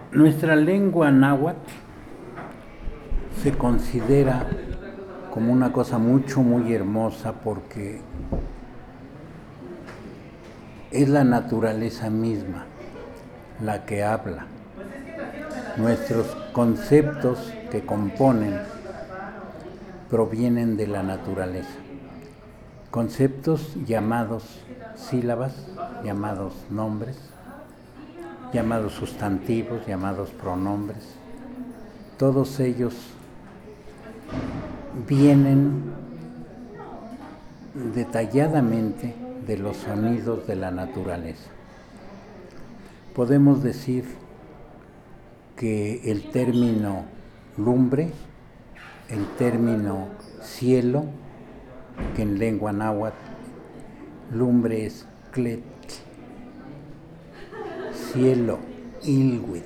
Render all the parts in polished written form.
Nuestra lengua náhuatl se considera como una cosa muy hermosa porque es la naturaleza misma la que habla. Nuestros conceptos que componen provienen de la naturaleza. Conceptos llamados sílabas, llamados nombres, llamados sustantivos, llamados pronombres. Todos ellos vienen detalladamente de los sonidos de la naturaleza. Podemos decir que el término lumbre, el término cielo, que en lengua náhuatl lumbre es tletl, cielo ilhuitl,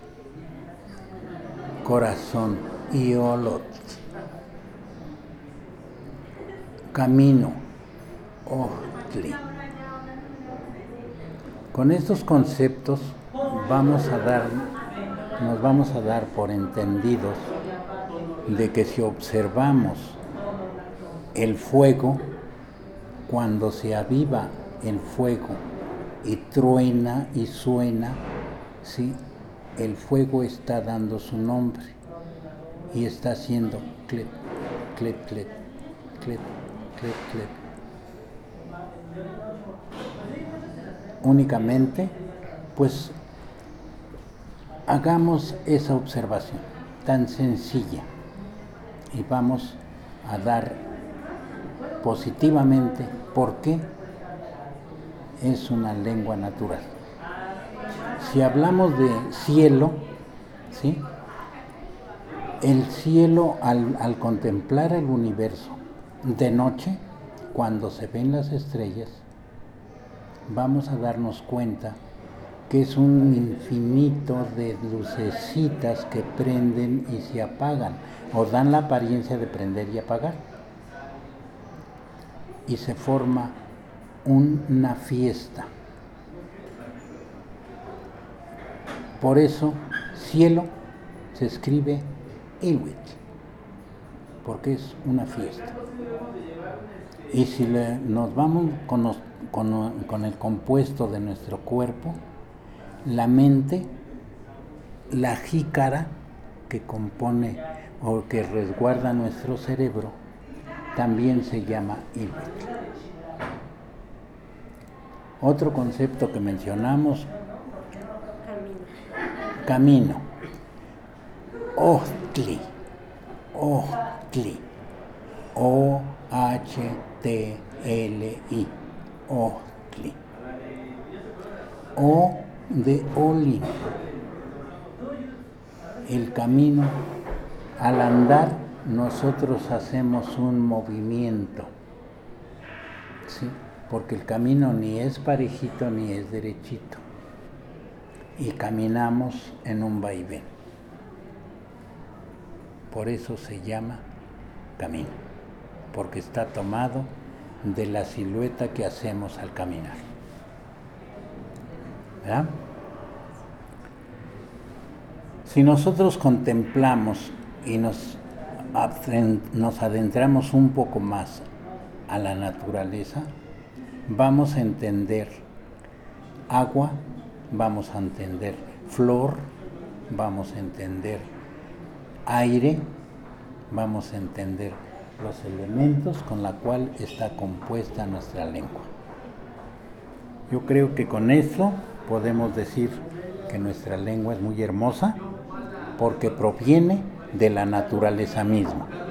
corazón iolotl, camino ohtli. Con estos conceptos nos vamos a dar por entendidos de que si observamos el fuego, cuando se aviva el fuego y truena y suena, ¿sí? El fuego está dando su nombre y está haciendo clet, clet, clet, clet, clet, clet. Únicamente, pues, hagamos esa observación tan sencilla y vamos a dar positivamente por qué es una lengua natural. Si hablamos de cielo, ¿sí? El cielo al contemplar el universo de noche, cuando se ven las estrellas, vamos a darnos cuenta que es un infinito de lucecitas que prenden y se apagan, o dan la apariencia de prender y apagar. Y se forma una fiesta. Por eso, cielo se escribe ilhuitl, porque es una fiesta. Y si nos vamos con el compuesto de nuestro cuerpo, la mente, la jícara que compone o que resguarda nuestro cerebro, también se llama ilhuitl. Otro concepto que mencionamos, camino, ohtli, ohtli, O-H-T-L-I, ohtli. O de Oli, el camino. Al andar nosotros hacemos un movimiento, ¿sí? Porque el camino ni es parejito ni es derechito, y caminamos en un vaivén. Por eso se llama camino, porque está tomado de la silueta que hacemos al caminar. ¿Verdad? Si nosotros contemplamos y nos adentramos un poco más a la naturaleza, vamos a entender agua, vamos a entender flor, vamos a entender aire, vamos a entender los elementos con los cuales está compuesta nuestra lengua. Yo creo que con eso podemos decir que nuestra lengua es muy hermosa porque proviene de la naturaleza misma.